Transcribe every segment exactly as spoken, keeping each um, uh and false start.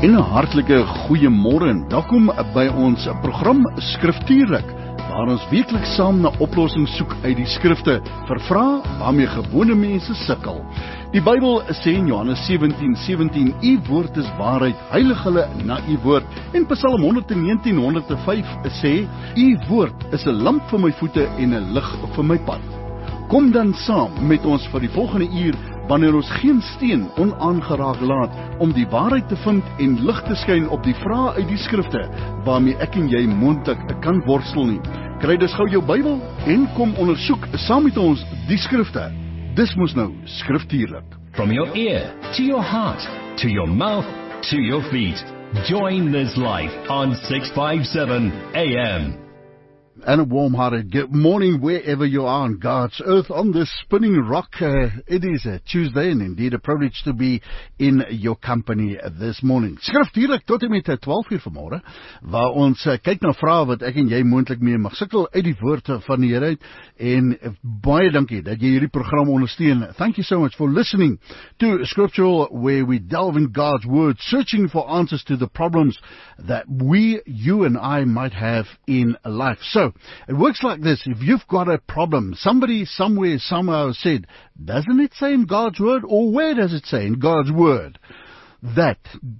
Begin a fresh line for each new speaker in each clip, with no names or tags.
En hartlike goeiemôre en welkom by ons program Skriftuurlik, waar ons weekliks saam na oplossings soek uit die skrifte vir vrae waarmee gewone mense sukkel. Die Bybel sê in Johannes sewentien sewentien, U woord is waarheid, heilig hulle na U woord. En Psalm honderdnegentien honderdvyf sê, U woord is 'n lamp vir my voete en 'n lig vir my pad. Kom dan saam met ons vir die volgende uur, wanneer ons geen steen onaangeraak laat om die waarheid te vind en lig te skyn op die vrae uit die skrifte waarmee ek en jy moontlik kan worstel nie. Kry dus gou jou Bybel en kom ondersoek saam met ons die skrifte. Dis mos nou Skriftuurlik.
From your ear to your heart, to your mouth, to your feet. Join this life on six fifty-seven A M.
And a warm-hearted good morning wherever you are on God's earth on this spinning rock. Uh, it is a Tuesday and indeed a privilege to be in your company this morning. Skriftuurlik tot en met twaalf uur vanmôre, waar ons uh, kyk na vrae wat ek en jy moontlik mee mag sukkel uit die woord van die Here uit. En uh, baie dankie dat jy hierdie program ondersteun. Thank you so much for listening to Scriptural, where we delve in God's word, searching for answers to the problems that we, you and I might have in life. So, it works like this. If you've got a problem, somebody somewhere somehow said, doesn't it say in God's word? Or where does it say in God's word that?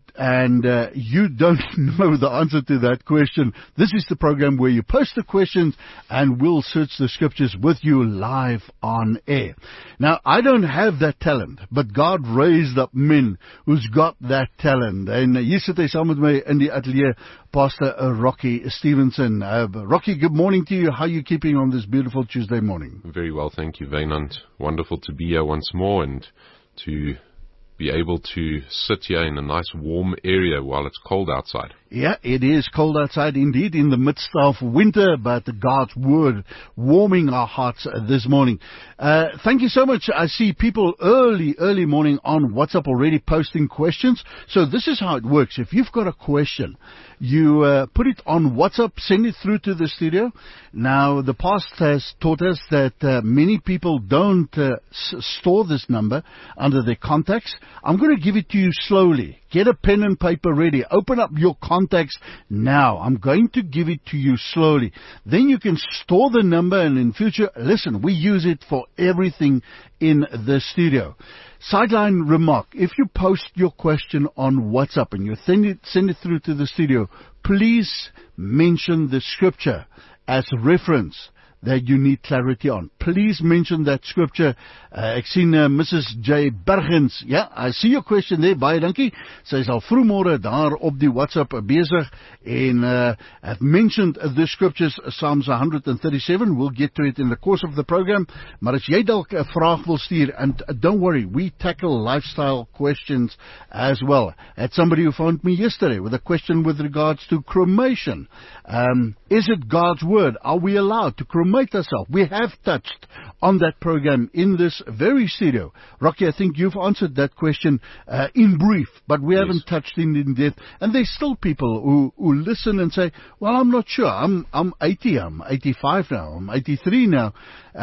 And uh, you don't know the answer to that question. This is the program where you post the questions and we'll search the scriptures with you live on air. Now, I don't have that talent, but God raised up men who's got that talent. En uh, hier sit hy saam met my in die atelier, Pastor uh, Rocky Stevenson. Uh, Rocky, good morning to you. How are you keeping on this beautiful Tuesday morning?
Very well, thank you, Vaynant. Wonderful to be here once more and to be able to sit here in a nice warm area while it's cold outside.
Yeah, it is cold outside indeed in the midst of winter, but God's word warming our hearts this morning. Uh, thank you so much. I see people early, early morning on WhatsApp already posting questions. So this is how it works. If you've got a question, you uh, put it on WhatsApp, send it through to the studio. Now, the past has taught us that uh, many people don't uh, s- store this number under their contacts. I'm going to give it to you slowly. Get a pen and paper ready. Open up your contacts now. I'm going to give it to you slowly. Then you can store the number, and in future, listen, we use it for everything in the studio. Sideline remark, if you post your question on WhatsApp and you send it, send it through to the studio, please mention the scripture as reference that you need clarity on. Please mention that scripture. Uh, ek sien uh, Missus J. Bergens. Ja, I see your question there. Baie dankie. Sy is al vroegmôre daar op die WhatsApp bezig en uh, have mentioned the scriptures, Psalms one thirty-seven. We'll get to it in the course of the program. Maar as jy dalk 'n vraag wil stuur, and uh, don't worry, we tackle lifestyle questions as well. I had somebody who phoned me yesterday with a question with regards to cremation. Um, is it God's word? Are we allowed to cremate ourselves? We have touched on that program in this very studio. Rocky, I think you've answered that question uh, in brief, but we yes. haven't touched in in depth. And there's still people who, who listen and say, well, I'm not sure. I'm I'm eighty, I'm eighty-five now, I'm eighty-three now.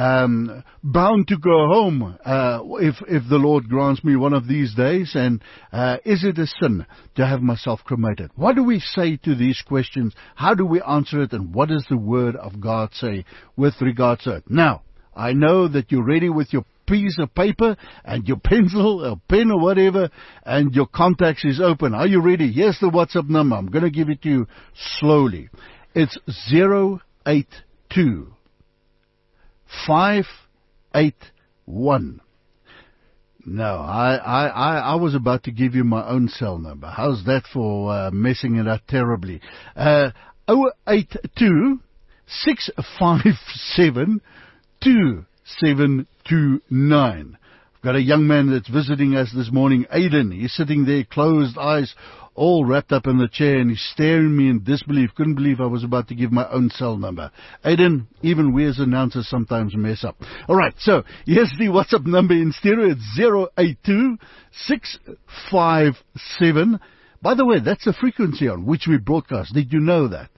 Um, bound to go home uh, if if the Lord grants me one of these days. And uh, is it a sin to have myself cremated? What do we say to these questions? How do we answer it? And what does the Word of God say with regards to it? Now, I know that you're ready with your piece of paper and your pencil or pen or whatever, and your contacts is open. Are you ready? Here's the WhatsApp number. I'm going to give it to you slowly. It's zero eight two five eight one. No, I, I, I, I was about to give you my own cell number. How's that for uh, messing it up terribly? Uh, zero eight two six five seven two seven two nine. I've got a young man that's visiting us this morning, Aiden. He's sitting there, closed eyes, all wrapped up in the chair, and he's staring me in disbelief. Couldn't believe I was about to give my own cell number. Aiden, even we as announcers sometimes mess up. All right, so here's the WhatsApp number in stereo. It's zero eight two six five seven. By the way, that's the frequency on which we broadcast. Did you know that?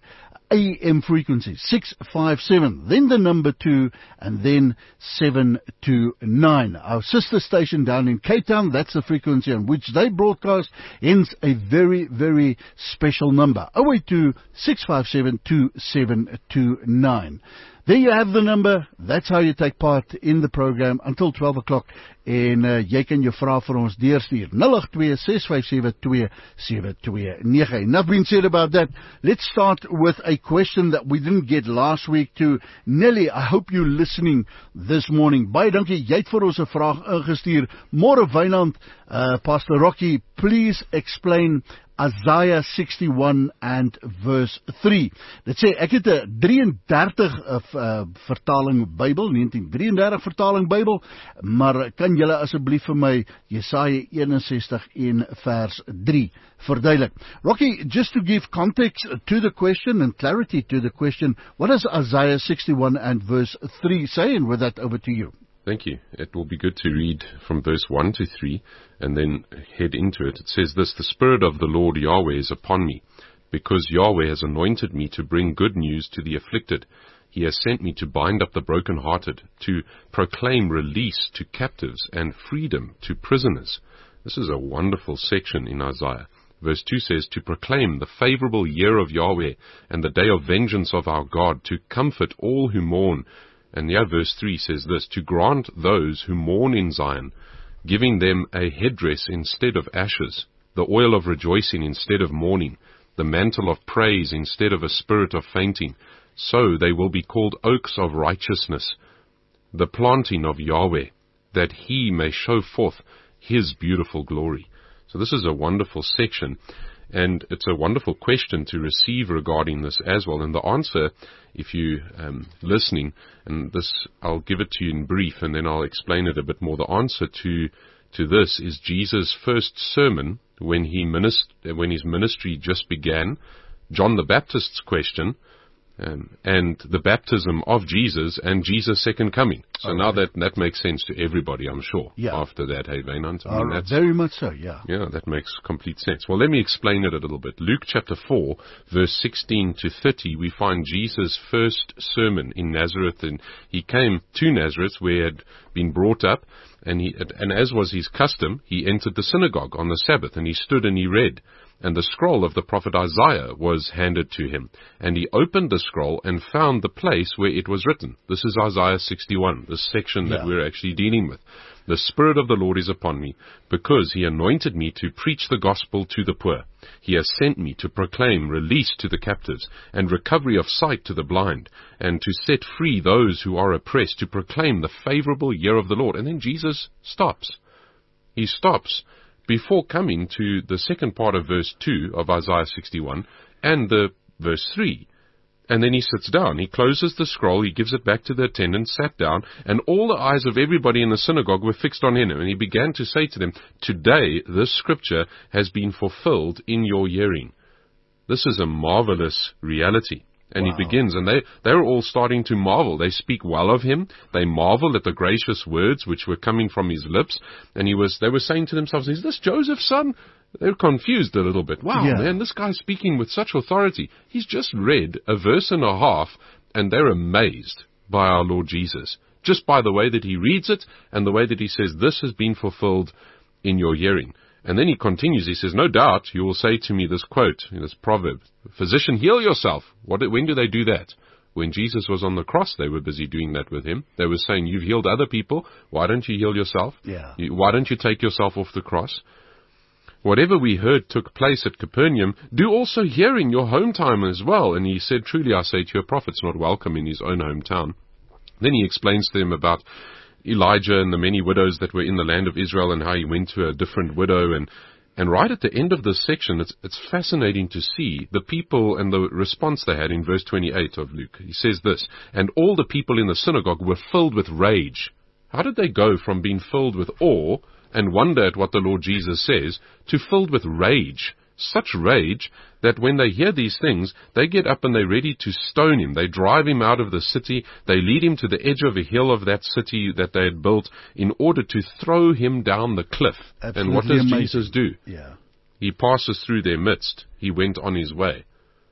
A M frequency, six five seven, then the number two, and then seven two nine. Our sister station down in Cape Town, that's the frequency on which they broadcast, hence a very, very special number, oh eight two, six five seven, two seven two nine. There you have the number. That's how you take part in the program until twelve o'clock. En uh, jy kan jou vraag vir ons deurstuur. nul agt twee, ses vyf sewe, twee sewe twee nege. Enough been said about that. Let's start with a question that we didn't get last week to Nelly. I hope you're listening this morning. Baie dankie. Jy het vir ons 'n vraag ingestuur. Môre Wynand, uh, Pastor Rocky, please explain Isaiah sixty-one and verse three. Dit sê, ek het 'n drieëndertig uh, uh, vertaling Bybel, negentien drieëndertig vertaling Bybel, maar kan julle asseblief vir my Jesaja eenensestig en vers drie verduidelik? Rocky, just to give context to the question and clarity to the question, what does Isaiah sixty-one and verse three say? And with that, over to you.
Thank you. It will be good to read from verse one to three and then head into it. It says this: The Spirit of the Lord Yahweh is upon me, because Yahweh has anointed me to bring good news to the afflicted. He has sent me to bind up the brokenhearted, to proclaim release to captives and freedom to prisoners. This is a wonderful section in Isaiah. Verse two says, to proclaim the favorable year of Yahweh and the day of vengeance of our God, to comfort all who mourn. And yeah, verse three says this: to grant those who mourn in Zion, giving them a headdress instead of ashes, the oil of rejoicing instead of mourning, the mantle of praise instead of a spirit of fainting. So they will be called oaks of righteousness, the planting of Yahweh, that he may show forth his beautiful glory. So this is a wonderful section. And it's a wonderful question to receive regarding this as well. And the answer, if you're um, listening, and this, I'll give it to you in brief, and then I'll explain it a bit more. The answer to to this is Jesus' first sermon when he minist- when his ministry just began, John the Baptist's question, Um, and the baptism of Jesus and Jesus' second coming. So okay. Now that that makes sense to everybody, I'm sure.
Yeah.
After that, hey, Wynand, I
uh,
mean, that's,
very much so, yeah.
Yeah, that makes complete sense. Well, let me explain it a little bit. Luke chapter four, verse sixteen to thirty, we find Jesus' first sermon in Nazareth, and he came to Nazareth where he had been brought up, and he, and as was his custom, he entered the synagogue on the Sabbath, and he stood and he read. And the scroll of the prophet Isaiah was handed to him. And he opened the scroll and found the place where it was written. This is Isaiah sixty-one, this section that yeah. we're actually dealing with. The Spirit of the Lord is upon me, because he anointed me to preach the gospel to the poor. He has sent me to proclaim release to the captives, and recovery of sight to the blind, and to set free those who are oppressed, to proclaim the favorable year of the Lord. And then Jesus stops. He stops before coming to the second part of verse two of Isaiah sixty-one and the verse three. And then he sits down. He closes the scroll. He gives it back to the attendant, sat down, and all the eyes of everybody in the synagogue were fixed on him. And he began to say to them, today this scripture has been fulfilled in your hearing. This is a marvelous reality. And wow. he begins, and they, they're all starting to marvel. They speak well of him. They marvel at the gracious words which were coming from his lips. And he was, they were saying to themselves, is this Joseph's son? They're confused a little bit. Wow, yeah. man, this guy's speaking with such authority. He's just read a verse and a half, and they're amazed by our Lord Jesus, just by the way that he reads it and the way that he says, this has been fulfilled in your hearing. And then he continues, he says, no doubt you will say to me this quote, this proverb, physician, heal yourself. What, when do they do that? When Jesus was on the cross, they were busy doing that with him. They were saying, you've healed other people. Why don't you heal yourself?
Yeah.
You, why don't you take yourself off the cross? Whatever we heard took place at Capernaum, do also here in your hometown as well. And he said, truly I say to you, a prophet's not welcome in his own hometown. Then he explains to them about Elijah and the many widows that were in the land of Israel and how he went to a different widow. And, and right at the end of this section, it's, it's fascinating to see the people and the response they had in verse twenty-eight of Luke. He says this, and all the people in the synagogue were filled with rage. How did they go from being filled with awe and wonder at what the Lord Jesus says to filled with rage? Such rage that when they hear these things, they get up and they're ready to stone him. They drive him out of the city. They lead him to the edge of a hill of that city that they had built in order to throw him down the cliff.
Absolutely
and what does
amazing.
Jesus do?
Yeah.
He passes through their midst. He went on his way.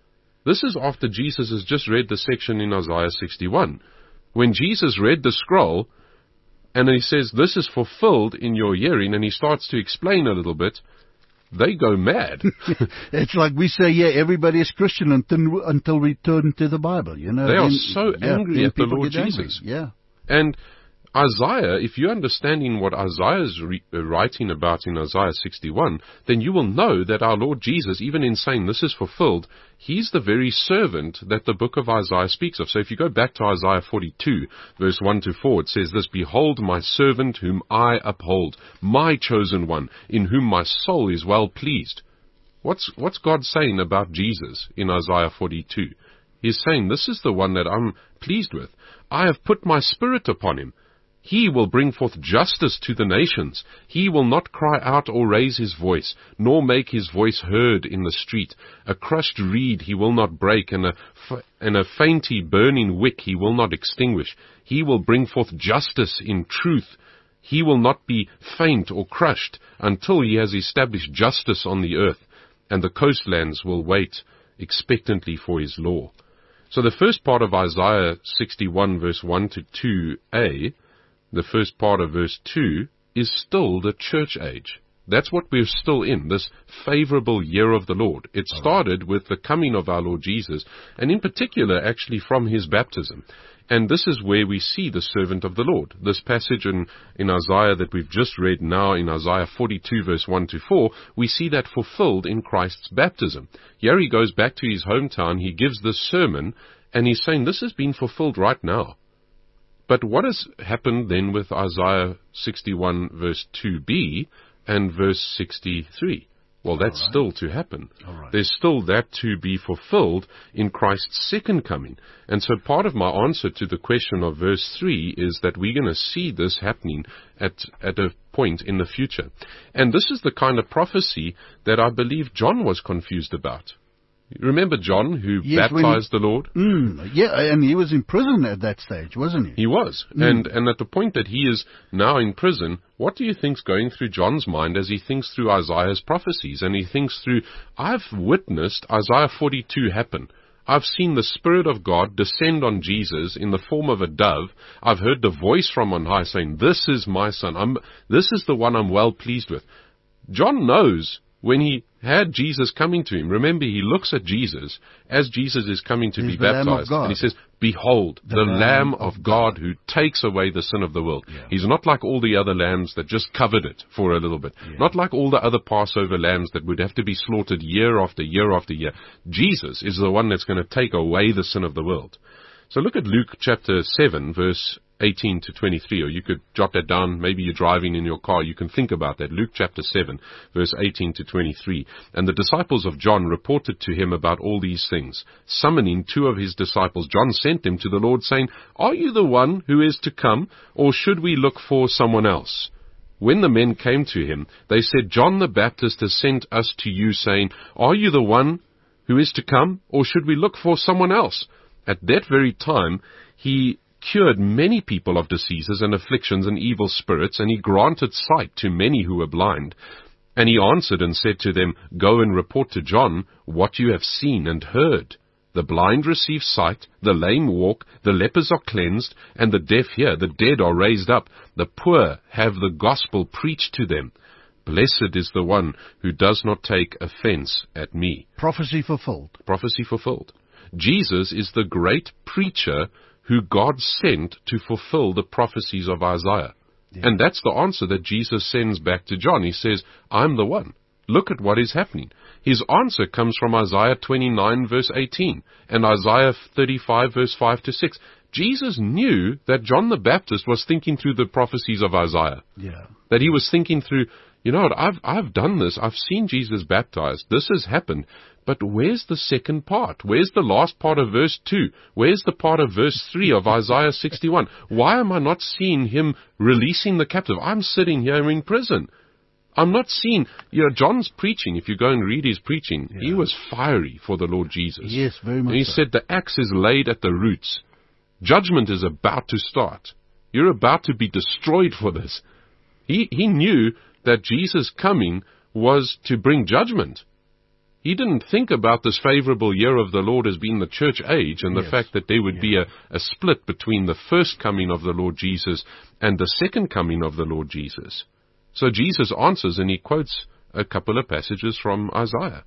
This is after Jesus has just read the section in Isaiah sixty-one. When Jesus read the scroll, and he says, this is fulfilled in your hearing, and he starts to explain a little bit, they go mad.
It's like we say, yeah, everybody is Christian until, until we turn to the Bible, you know.
They are
then,
so
yeah,
angry at the
people
Lord
get
Jesus.
Angry. Yeah.
And Isaiah, if you're understanding what Isaiah is re- uh, writing about in Isaiah sixty-one, then you will know that our Lord Jesus, even in saying this is fulfilled, he's the very servant that the book of Isaiah speaks of. So if you go back to Isaiah forty-two, verse one to four, it says this, Behold my servant whom I uphold, my chosen one, in whom my soul is well pleased. What's, what's God saying about Jesus in Isaiah forty-two? He's saying, this is the one that I'm pleased with. I have put my spirit upon him. He will bring forth justice to the nations. He will not cry out or raise his voice, nor make his voice heard in the street. A crushed reed he will not break, and a, f- and a fainty burning wick he will not extinguish. He will bring forth justice in truth. He will not be faint or crushed until he has established justice on the earth, and the coastlands will wait expectantly for his law. So the first part of Isaiah sixty-one, verse one to two a, the first part of verse two, is still the church age. That's what we're still in, this favorable year of the Lord. It started with the coming of our Lord Jesus, and in particular, actually, from his baptism. And this is where we see the servant of the Lord. This passage in, in Isaiah that we've just read now, in Isaiah forty-two, verse one to four, we see that fulfilled in Christ's baptism. Here he goes back to his hometown, he gives this sermon, and he's saying this has been fulfilled right now. But what has happened then with Isaiah sixty-one, verse two b, and verse sixty-three? Well, that's right. Still to happen. Right. There's still that to be fulfilled in Christ's second coming. And so part of my answer to the question of verse three is that we're going to see this happening at, at a point in the future. And this is the kind of prophecy that I believe John was confused about. Remember John, who yes, baptized he, the Lord?
Mm, yeah, and he was in prison at that stage, wasn't he?
He was. Mm. And and at the point that he is now in prison, what do you think's going through John's mind as he thinks through Isaiah's prophecies? And he thinks through, I've witnessed Isaiah forty-two happen. I've seen the Spirit of God descend on Jesus in the form of a dove. I've heard the voice from on high saying, this is my son. I'm, this is the one I'm well pleased with. John knows when he had Jesus coming to him, remember he looks at Jesus as Jesus is coming to
He's
be baptized. And he says, Behold, the, the Lamb, Lamb of God, God who takes away the sin of the world. Yeah. He's not like all the other lambs that just covered it for a little bit. Yeah. Not like all the other Passover lambs that would have to be slaughtered year after year after year. Jesus is the one that's going to take away the sin of the world. So look at Luke chapter seven, verse eighteen to twenty-three, or you could jot that down. Maybe you're driving in your car. You can think about that. Luke chapter seven, verse eighteen to twenty-three. And the disciples of John reported to him about all these things. Summoning two of his disciples, John sent them to the Lord, saying, Are you the one who is to come, or should we look for someone else? When the men came to him, they said, John the Baptist has sent us to you, saying, Are you the one who is to come, or should we look for someone else? At that very time, he cured many people of diseases and afflictions and evil spirits, and he granted sight to many who were blind. And he answered and said to them, Go and report to John what you have seen and heard. The blind receive sight, the lame walk, the lepers are cleansed, and the deaf hear, the dead are raised up, the poor have the gospel preached to them. Blessed is the one who does not take offense at me.
Prophecy fulfilled.
Prophecy fulfilled. Jesus is the great preacher who God sent to fulfill the prophecies of Isaiah. Yeah. And that's the answer that Jesus sends back to John. He says, I'm the one. Look at what is happening. His answer comes from Isaiah twenty-nine, verse eighteen, and Isaiah thirty-five, verse five to six. Jesus knew that John the Baptist was thinking through the prophecies of Isaiah.
Yeah.
That he was thinking through, you know what, I've, I've done this. I've seen Jesus baptized. This has happened. But where's the second part? Where's the last part of verse two? Where's the part of verse three of Isaiah sixty-one? Why am I not seeing him releasing the captive? I'm sitting here in prison. I'm not seeing, you know, John's preaching, if you go and read his preaching, yeah. He was fiery for the Lord Jesus.
Yes, very much
And he
so.
said the axe is laid at the roots. Judgment is about to start. You're about to be destroyed for this. He, he knew that Jesus' coming was to bring judgment. He didn't think about this favorable year of the Lord as being the church age and the
Yes.
fact that there would
Yeah.
be a, a split between the first coming of the Lord Jesus and the second coming of the Lord Jesus. So Jesus answers, and he quotes a couple of passages from Isaiah.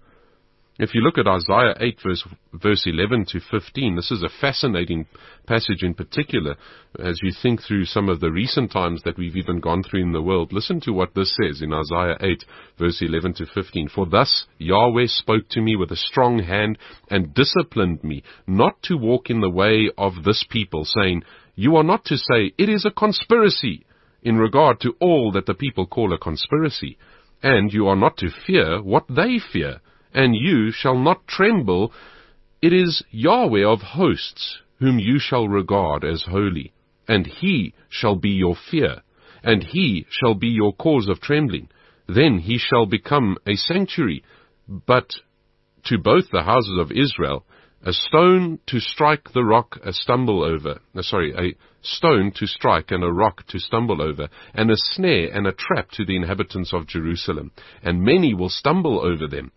If you look at Isaiah eight, verse, verse eleven to fifteen, this is a fascinating passage in particular. As you think through some of the recent times that we've even gone through in the world, listen to what this says in Isaiah eight, verse eleven to fifteen. For thus Yahweh spoke to me with a strong hand and disciplined me, not to walk in the way of this people, saying, you are not to say, it is a conspiracy, in regard to all that the people call a conspiracy. And you are not to fear what they fear, and you shall not tremble. It is Yahweh of hosts, whom you shall regard as holy, and he shall be your fear, and he shall be your cause of trembling. Then he shall become a sanctuary, but to both the houses of Israel, a stone to strike the rock, a stumble over, uh, sorry, a stone to strike and a rock to stumble over, and a snare and a trap to the inhabitants of Jerusalem, and many will stumble over them.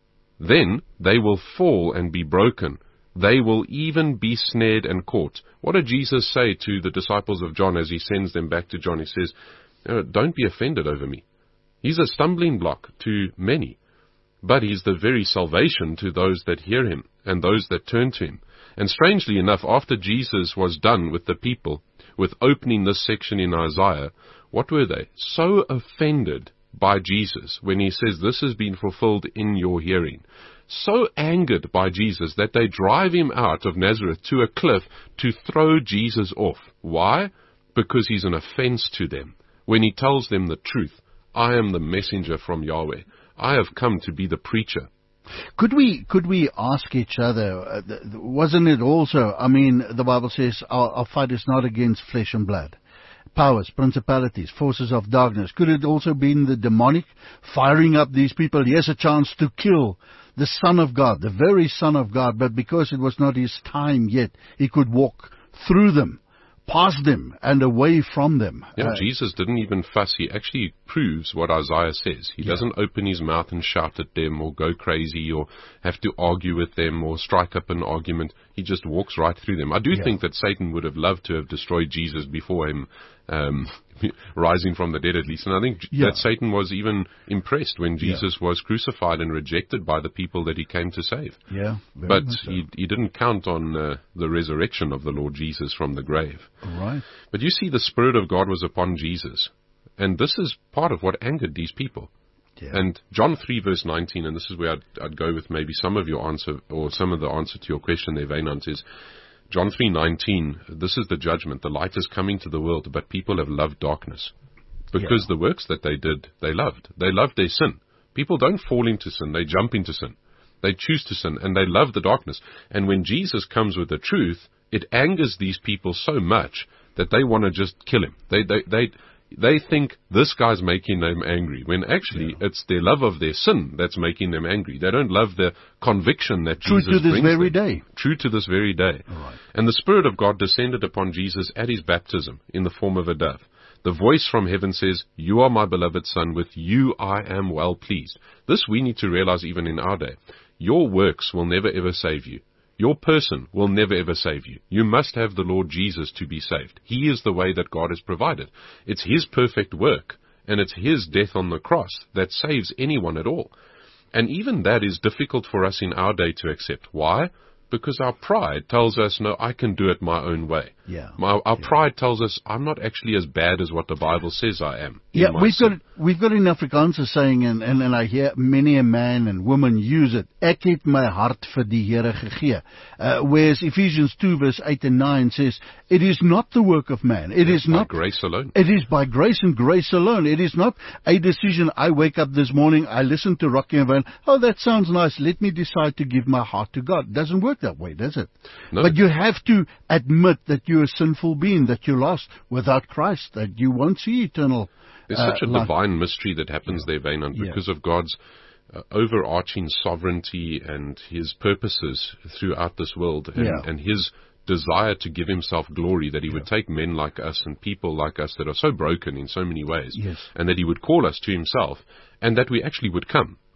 Then they will fall and be broken. They will even be snared and caught. What did Jesus say to the disciples of John as he sends them back to John? He says, don't be offended over me. He's a stumbling block to many, but he's the very salvation to those that hear him and those that turn to him. And strangely enough, after Jesus was done with the people, with opening this section in Isaiah, what were they? So offended by Jesus when he says, this has been fulfilled in your hearing. So angered by Jesus that they drive him out of Nazareth to a cliff to throw Jesus off. Why? Because he's an offense to them. When he tells them the truth, I am the messenger from Yahweh. I have come to be the preacher.
Could we could we ask each other, uh, th- wasn't it also, I mean, the Bible says our, our fight is not against flesh and blood. Powers, principalities, forces of darkness. Could it also be in the demonic firing up these people? He has a chance to kill the Son of God, the very Son of God, but because it was not his time yet, he could walk through them, past them, and away from them.
Yeah,
Uh,
Jesus didn't even fuss. He actually proves what Isaiah says. He
Yeah.
doesn't open his mouth and shout at them or go crazy or have to argue with them or strike up an argument. He just walks right through them. I do
Yeah.
think that Satan would have loved to have destroyed Jesus before him um, rising from the dead, at least. And I think
Yeah.
that Satan was even impressed when Jesus was crucified and rejected by the people that he came to save.
Yeah, very
But
much so.
he, he didn't count on uh, the resurrection of the Lord Jesus from the grave.
Right.
But you see, the Spirit of God was upon Jesus. And this is part of what angered these people.
Yeah.
And John three, verse nineteen, and this is where I'd, I'd go with maybe some of your answer, or some of the answer to your question there, Vainant, is John three nineteen, this is the judgment. The light is coming to the world, but people have loved darkness. Because
Yeah.
the works that they did, they loved. They loved their sin. People don't fall into sin, they jump into sin. They choose to sin, and they love the darkness. And when Jesus comes with the truth, it angers these people so much that they want to just kill him. They, they, they, they think this guy's making them angry, when actually
Yeah.
it's their love of their sin that's making them angry. They don't love the conviction that
True
Jesus
to this
brings
very
them.
day.
True to this very day.
Right.
And the Spirit of God descended upon Jesus at his baptism in the form of a dove. The voice from heaven says, you are my beloved Son, with you I am well pleased. This we need to realize even in our day. Your works will never ever save you. Your person will never ever save you. You must have the Lord Jesus to be saved. He is the way that God has provided. It's his perfect work, and it's his death on the cross that saves anyone at all. And even that is difficult for us in our day to accept. Why? Because our pride tells us, no, I can do it my own way.
Yeah.
My, our
Yeah.
pride tells us, I'm not actually as bad as what the Bible says I am. in
Yeah,
my
we've
sin.
got we've got in Afrikaans a saying, and, and, and I hear many a man and woman use it. Ek het my hart vir die Here gegee. Uh, whereas Ephesians two verse eight and nine says, it is not the work of man. It is
By
not
grace alone.
It is by grace and grace alone. It is not a decision. I wake up this morning, I listen to Rocky and Van, oh, that sounds nice. Let me decide to give my heart to God. It doesn't work that way, does it?
No.
But you have to admit that you're a sinful being, that you're lost without Christ, that you won't see eternal
There's
uh,
such a
life.
divine mystery that happens there, Vainant,
Yeah.
because of God's uh, overarching sovereignty and his purposes throughout this world, and,
Yeah.
and his desire to give himself glory, that he would take men like us and people like us that are so broken in so many ways,
Yes.
and that he would call us to himself, and that we actually would come.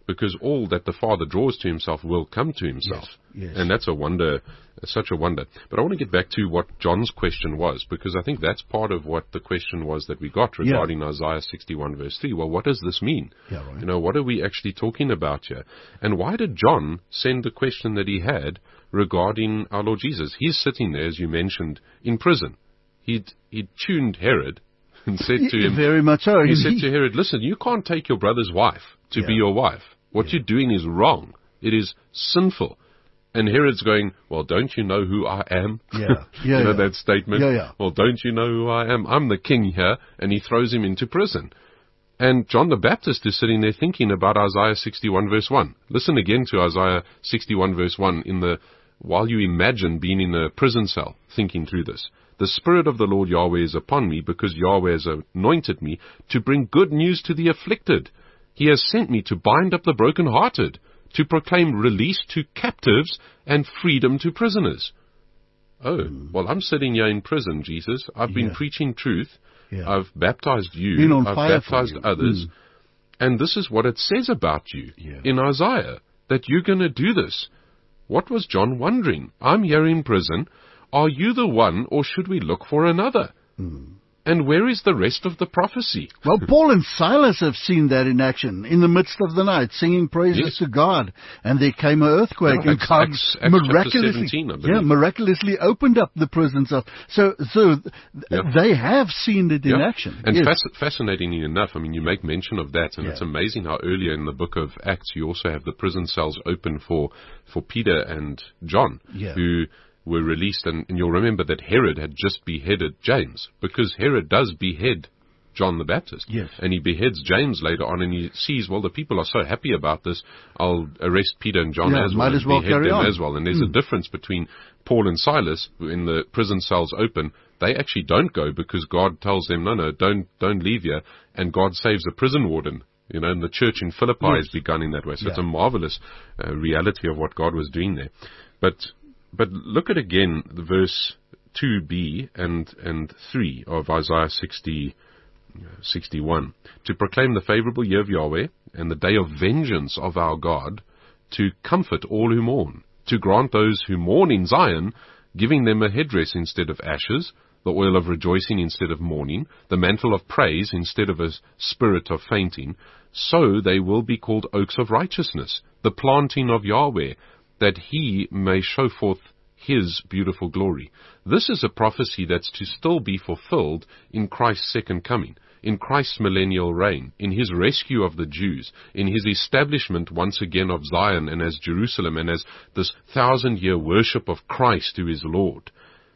because all that the Father draws to himself will come to himself.
Yes, yes.
And that's a wonder, such a wonder. But I want to get back to what John's question was, because I think that's part of what the question was that we got regarding yeah. Isaiah sixty-one verse three. Well, what does this mean?
Yeah, right.
You know, what are we actually talking about here? And why did John send the question that he had regarding our Lord Jesus? He's sitting there, as you mentioned, in prison. He'd, he'd tuned Herod and said to him,
very much so.
He said to Herod, listen, you can't take your brother's wife to
yeah.
be your wife. What yeah. you're doing is wrong. It is sinful. And Herod's going, well, don't you know who I am?
Yeah, yeah
you know
yeah.
that statement?
Yeah, yeah.
Well, don't you know who I am? I'm the king here. And he throws him into prison. And John the Baptist is sitting there thinking about Isaiah sixty-one verse one. Listen again to Isaiah sixty-one verse one in the, while you imagine being in a prison cell, thinking through this. The Spirit of the Lord Yahweh is upon me, because Yahweh has anointed me to bring good news to the afflicted. He has sent me to bind up the brokenhearted, to proclaim release to captives and freedom to prisoners. Oh, mm. well, I'm sitting here in prison, Jesus. I've been
yeah.
preaching truth.
Yeah.
I've baptized you.
Been on
I've
fire
baptized
for you.
others.
Mm.
And this is what it says about you
yeah.
in Isaiah, that you're going to do this. What was John wondering? I'm here in prison. Are you the one, or should we look for another?
Mm.
And where is the rest of the prophecy?
Well, Paul and Silas have seen that in action in the midst of the night, singing praises
yes.
to God. And there came an earthquake,
no,
and
Acts,
God
Acts, Acts
miraculously,
seventeen,
yeah, miraculously opened up the prison cells. So, so
yeah.
they have seen it in
yeah.
action.
And
yes.
fasc- fascinatingly enough, I mean, you make mention of that, and
yeah.
it's amazing how earlier in the book of Acts you also have the prison cells open for for Peter and John,
yeah.
who were released, and, and you'll remember that Herod had just beheaded James, because Herod does behead John the Baptist.
Yes.
And he beheads James later on, and he sees, well, the people are so happy about this, I'll arrest Peter and John
yeah,
as
might
well,
as well
and behead
carry
them
on.
as well. And there's
mm.
a difference between Paul and Silas, in the prison cells open. They actually don't go, because God tells them, no, no, don't, don't leave here, and God saves a prison warden. You know, and the church in Philippi
yes.
has begun in that way. So
yeah.
it's a marvelous uh, reality of what God was doing there. But But look at again the verse two b and, and three of Isaiah sixty, sixty-one. To proclaim the favorable year of Yahweh and the day of vengeance of our God, to comfort all who mourn, to grant those who mourn in Zion, giving them a headdress instead of ashes, the oil of rejoicing instead of mourning, the mantle of praise instead of a spirit of fainting. So they will be called oaks of righteousness, the planting of Yahweh, that he may show forth his beautiful glory. This is a prophecy that's to still be fulfilled in Christ's second coming, in Christ's millennial reign, in his rescue of the Jews, in his establishment once again of Zion and as Jerusalem, and as this thousand-year worship of Christ who is Lord.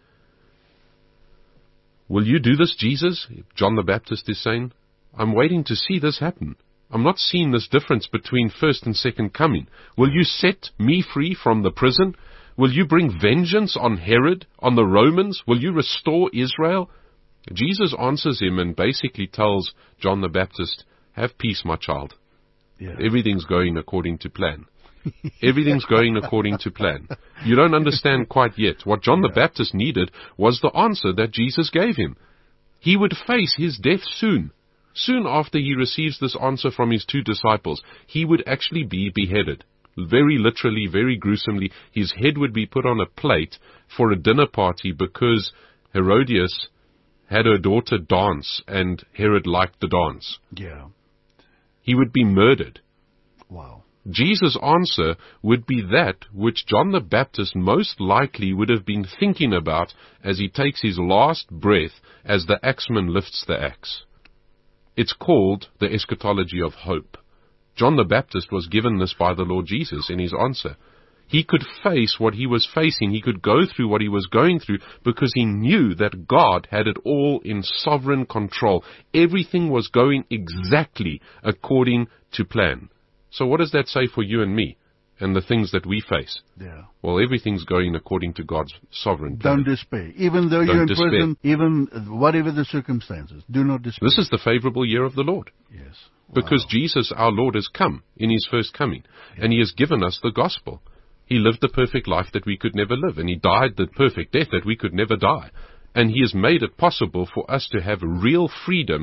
Will you do this, Jesus? John the Baptist is saying. I'm waiting to see this happen. I'm not seeing this difference between first and second coming. Will you set me free from the prison? Will you bring vengeance on Herod, on the Romans? Will you restore Israel? Jesus answers him and basically tells John the Baptist, have peace, my child.
Yeah.
Everything's going according to plan. Everything's going according to plan. You don't understand quite yet. What John yeah. the Baptist needed was the answer that Jesus gave him. He would face his death soon. Soon after he receives this answer from his two disciples, he would actually be beheaded. Very literally, very gruesomely, his head would be put on a plate for a dinner party because Herodias had her daughter dance and Herod liked the dance.
Yeah.
He would be murdered.
Wow.
Jesus' answer would be that which John the Baptist most likely would have been thinking about as he takes his last breath as the axeman lifts the axe. It's called the eschatology of hope. John the Baptist was given this by the Lord Jesus in his answer. He could face what he was facing. He could go through what he was going through because he knew that God had it all in sovereign control. Everything was going exactly according to plan. So what does that say for you and me and the things that we face?
Yeah.
Well, everything's going according to God's sovereign plan.
Don't despair. Even though
Don't
you're in
despair.
prison, even whatever the circumstances, do not despair.
This is the favorable year of the Lord.
Yes. Wow.
Because Jesus, our Lord, has come in his first coming, yeah. and he has given us the gospel. He lived the perfect life that we could never live, and he died the perfect death that we could never die. And he has made it possible for us to have real freedom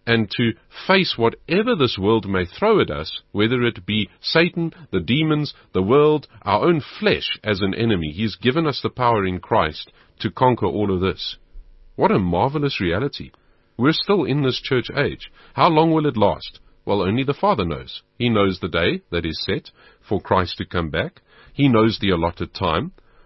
and to face whatever this world may throw at us, whether it be Satan, the demons, the world, our own flesh as an enemy. He's given us the power in Christ to conquer all of this. What a marvelous reality. We're still in this church age. How long will it last? Well, only the Father knows. He knows the day that is set for Christ to come back. He knows the allotted time.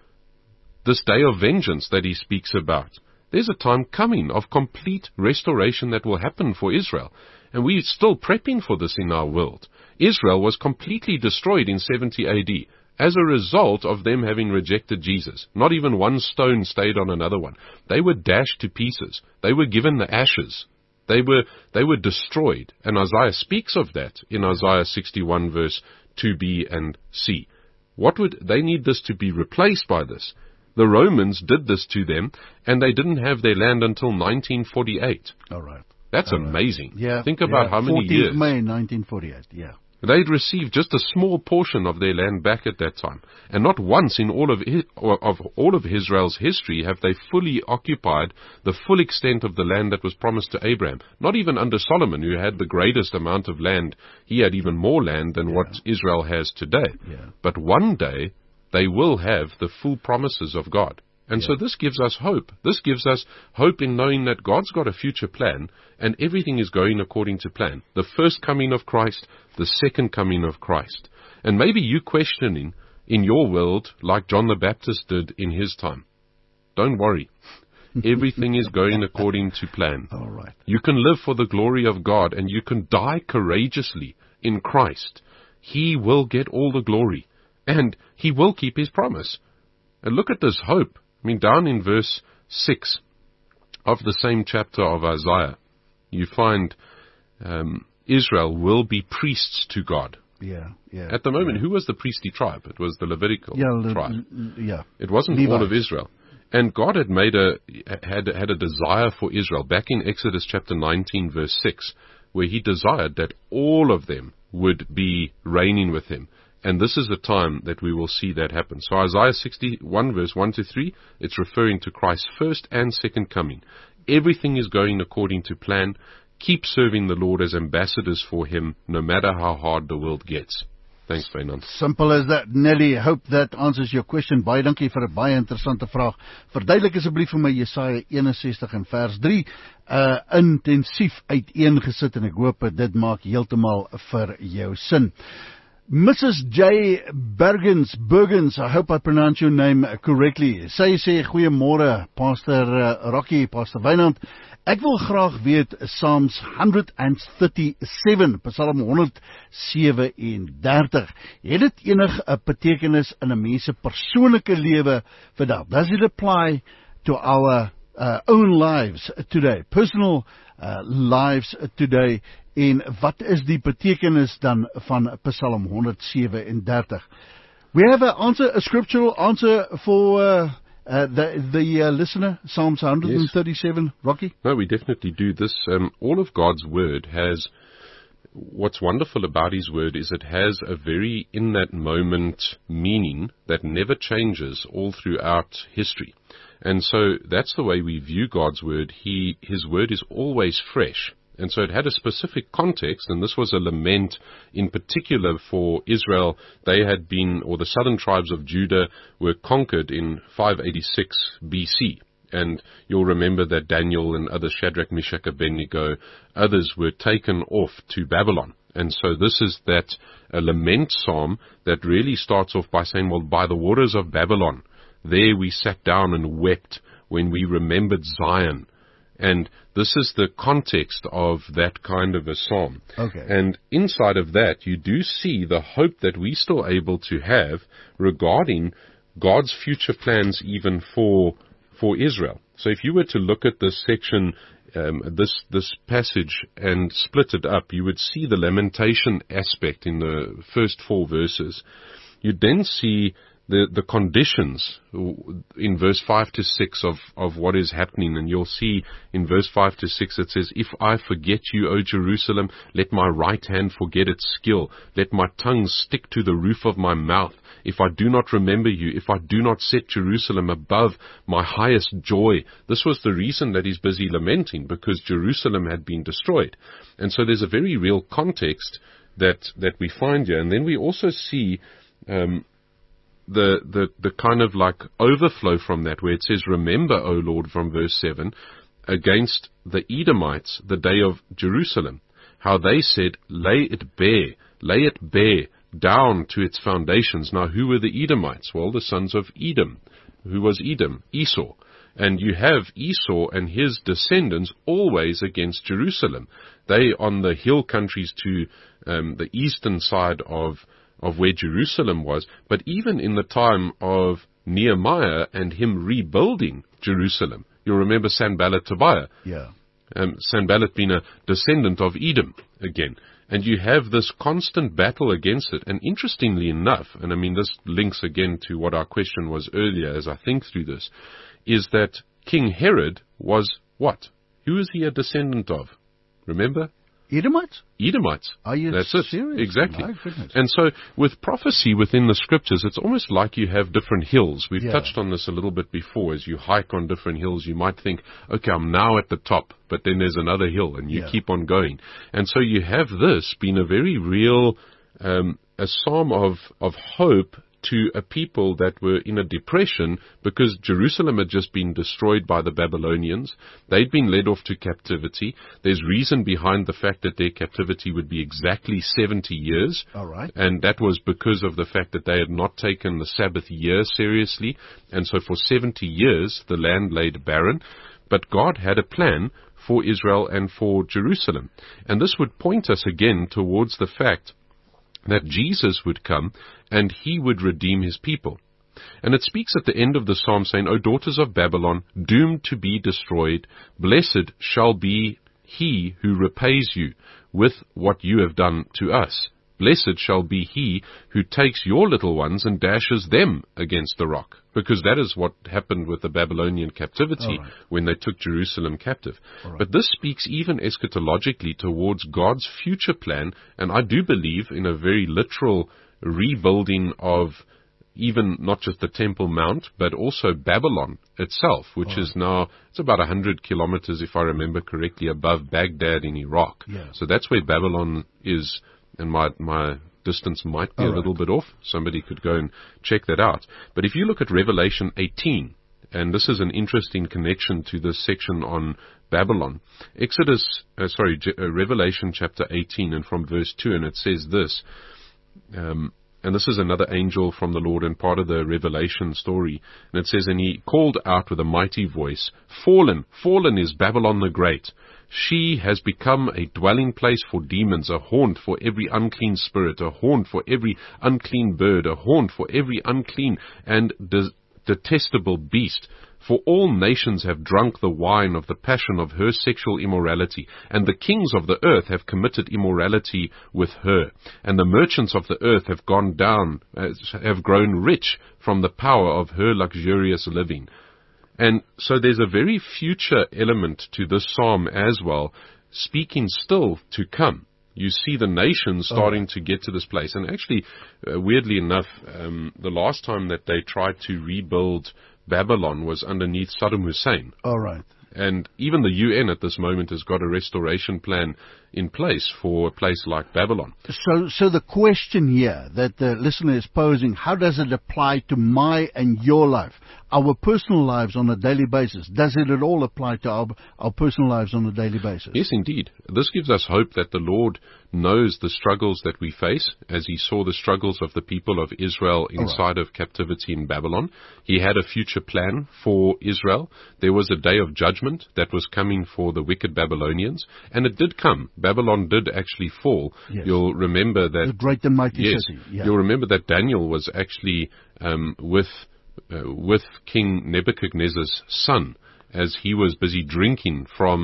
This day of vengeance that he speaks about. There's a time coming of complete restoration that will happen for Israel. And we're still prepping for this in our world. Israel was completely destroyed in seventy A D as a result of them having rejected Jesus. Not even one stone stayed on another one. They were dashed to pieces. They were given the ashes. They were, they were destroyed. And Isaiah speaks of that in Isaiah sixty-one verse two b and c. What would, they need this to be replaced by this. The Romans did this to them, and they didn't have their land until nineteen forty-eight.
All right.
That's
All
amazing.
Right. Yeah.
Think about
yeah.
how many years.
fourteenth of May nineteen forty-eight, yeah.
They'd received just a small portion of their land back at that time. And not once in all of, of all of Israel's history have they fully occupied the full extent of the land that was promised to Abraham. Not even under Solomon, who had the greatest amount of land. He had even more land than yeah. what Israel has today.
Yeah.
But one day, they will have the full promises of God. And yeah. so this gives us hope. This gives us hope in knowing that God's got a future plan and everything is going according to plan. The first coming of Christ, the second coming of Christ. And maybe you questioning in your world like John the Baptist did in his time. Don't worry. Everything is going according to plan.
All right.
You can live for the glory of God and you can die courageously in Christ. He will get all the glory and he will keep his promise. And look at this hope. I mean, down in verse six of the same chapter of Isaiah, you find um, Israel will be priests to God.
Yeah, yeah.
At the moment,
yeah.
who was the priestly tribe? It was the Levitical
yeah, le-
tribe.
l- yeah.
It wasn't
Levites.
all of Israel. And God had made a had had a desire for Israel back in Exodus chapter nineteen, verse six, where he desired that all of them would be reigning with him. And this is the time that we will see that happen. So Isaiah sixty-one, verse one to three, it's referring to Christ's first and second coming. Everything is going according to plan. Keep serving the Lord as ambassadors for him, no matter how hard the world gets. Thanks, Wynand.
Simple as that, Nelly. Hope that answers your question. Baie dankie vir 'n baie interessante vraag. Verduidelik asseblief vir my Jesaja eenensestig en vers drie. Uh, intensief uiteengesit en ek hoop dit maak heeltemal vir jou sin. Missus J. Bergens, Bergens, I hope I pronounce your name correctly. Sy sê, goeiemôre, Pastor uh, Rocky, Pastor Wynand. Ek wil graag weet, Psalms one thirty-seven, Psalm one seventy-seven, het dit enig 'n betekenis in 'n mens se persoonlike lewe vandag? Does it apply to our uh, own lives today, personal uh, lives today? En wat is die betekenis dan van Psalm one seventy-seven? We have an answer, a scriptural answer for uh, uh, the the uh, listener, Psalms one thirty-seven, yes. Rocky?
No, we definitely do this. Um, all of God's word has, what's wonderful about his word is it has a very in that moment meaning that never changes all throughout history. And so that's the way we view God's word. He, his word is always fresh. And so it had a specific context, and this was a lament in particular for Israel. They had been, or the southern tribes of Judah were conquered in five eighty-six B C. And you'll remember that Daniel and others, Shadrach, Meshach, Abednego, others were taken off to Babylon. And so this is that a lament psalm that really starts off by saying, well, by the waters of Babylon, there we sat down and wept when we remembered Zion. And this is the context of that kind of a psalm.
Okay.
And inside of that, you do see the hope that we're still able to have regarding God's future plans even for for Israel. So if you were to look at this section, um, this this passage, and split it up, you would see the lamentation aspect in the first four verses. You'd then see the the conditions in verse five to six of, of what is happening. And you'll see in verse five to six it says, if I forget you, O Jerusalem, let my right hand forget its skill. Let my tongue stick to the roof of my mouth. if I do not remember you, if I do not set Jerusalem above my highest joy. This was the reason that he's busy lamenting, because Jerusalem had been destroyed. And so there's a very real context that, that we find here. And then we also see um, the, the, the kind of like overflow from that, where it says, remember, O Lord, from verse seven, against the Edomites, the day of Jerusalem, how they said, lay it bare, lay it bare, down to its foundations. Now, who were the Edomites? Well, the sons of Edom. Who was Edom? Esau. And you have Esau and his descendants always against Jerusalem. They on the hill countries to um, the eastern side of, of where Jerusalem was. But even in the time of Nehemiah and him rebuilding Jerusalem, you'll remember Sanballat Tobiah.
Yeah.
Um, Sanballat being a descendant of Edom again. And you have this constant battle against it. And interestingly enough, and I mean this links again to what our question was earlier as I think through this, is that King Herod was what? Who is he a descendant of? Remember?
Edomites?
Edomites.
Are you
That's
serious?
it. Exactly.
My goodness.
And so with prophecy within the scriptures, it's almost like you have different hills. We've
Yeah.
touched on this a little bit before. As you hike on different hills, you might think, okay, I'm now at the top, but then there's another hill, and you
Yeah.
keep on going. And so you have this being a very real, um, a psalm of, of hope to a people that were in a depression because Jerusalem had just been destroyed by the Babylonians. They'd been led off to captivity. There's reason behind the fact that their captivity would be exactly seventy years.
All right.
And that was because of the fact that they had not taken the Sabbath year seriously. And so for seventy years, the land laid barren. But God had a plan for Israel and for Jerusalem. And this would point us again towards the fact that Jesus would come and he would redeem his people. And it speaks at the end of the psalm saying, O daughters of Babylon, doomed to be destroyed, blessed shall be he who repays you with what you have done to us. Blessed shall be he who takes your little ones and dashes them against the rock. Because that is what happened with the Babylonian captivity
right.
when they took Jerusalem captive.
Right.
But this speaks even eschatologically towards God's future plan, and I do believe in a very literal rebuilding of even not just the Temple Mount, but also Babylon itself, which
Oh.
is now, it's about one hundred kilometers, if I remember correctly, above Baghdad in Iraq.
Yeah.
So that's where Babylon is, and my, my distance might be
All
a
right.
little bit off. Somebody could go and check that out. But if you look at Revelation eighteen, and this is an interesting connection to this section on Babylon, Exodus, uh, sorry, Je- uh, Revelation chapter eighteen, and from verse two, and it says this, um, and this is another angel from the Lord and part of the Revelation story. And it says, and he called out with a mighty voice, Fallen, fallen is Babylon the Great. She has become a dwelling place for demons, a haunt for every unclean spirit, a haunt for every unclean bird, a haunt for every unclean and de- detestable beast. For all nations have drunk the wine of the passion of her sexual immorality, and the kings of the earth have committed immorality with her, and the merchants of the earth have gone down, uh, have grown rich from the power of her luxurious living. And so there's a very future element to this psalm as well, speaking still to come. You see the nations starting
Oh.
to get to this place. And actually, uh, weirdly enough, um, the last time that they tried to rebuild Babylon was underneath Saddam Hussein.
All right.
And even the U N at this moment has got a restoration plan in place for a place like Babylon.
So, so the question here that the listener is posing, how does it apply to my and your life, our personal lives on a daily basis? Does it at all apply to our, our personal lives on a daily basis?
Yes, indeed. This gives us hope that the Lord knows the struggles that we face, as he saw the struggles of the people of Israel inside of captivity in Babylon. He had a future plan for Israel. There was a day of judgment that was coming for the wicked Babylonians, and it did come. Babylon did actually fall.
Yes.
You'll remember that...
The great and mighty
yes,
city. Yeah.
You'll remember that Daniel was actually um, with uh, with King Nebuchadnezzar's son, as he was busy drinking from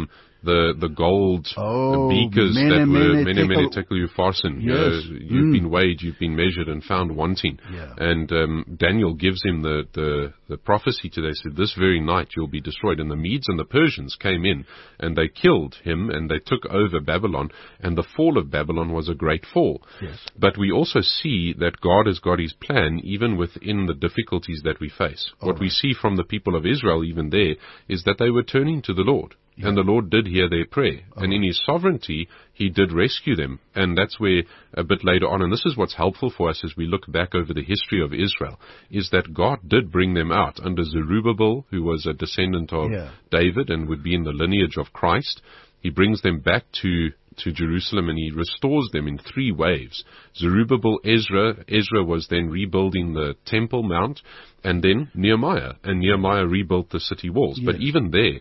the the gold
oh,
beakers
mene,
that were
mene,
mene mene
tekel,
tekel ufarsin.
yes.
Uh, you've
mm.
been weighed, you've been measured and found wanting.
Yeah.
And um, Daniel gives him the, the, the prophecy today, said, this very night you'll be destroyed. And the Medes and the Persians came in, and they killed him, and they took over Babylon, and the fall of Babylon was a great fall.
Yes.
But we also see that God has got his plan, even within the difficulties that we face.
All
what
right.
we see from the people of Israel, even there, is that they were turning to the Lord. Yeah. And the Lord did hear their prayer. Oh. And in his sovereignty, he did rescue them. And that's where, a bit later on, and this is what's helpful for us as we look back over the history of Israel, is that God did bring them out under Zerubbabel, who was a descendant of
yeah.
David and would be in the lineage of Christ. He brings them back to to Jerusalem, and he restores them in three waves. Zerubbabel, Ezra. Ezra was then rebuilding the Temple Mount, and then Nehemiah. And Nehemiah rebuilt the city walls.
Yes.
But even there,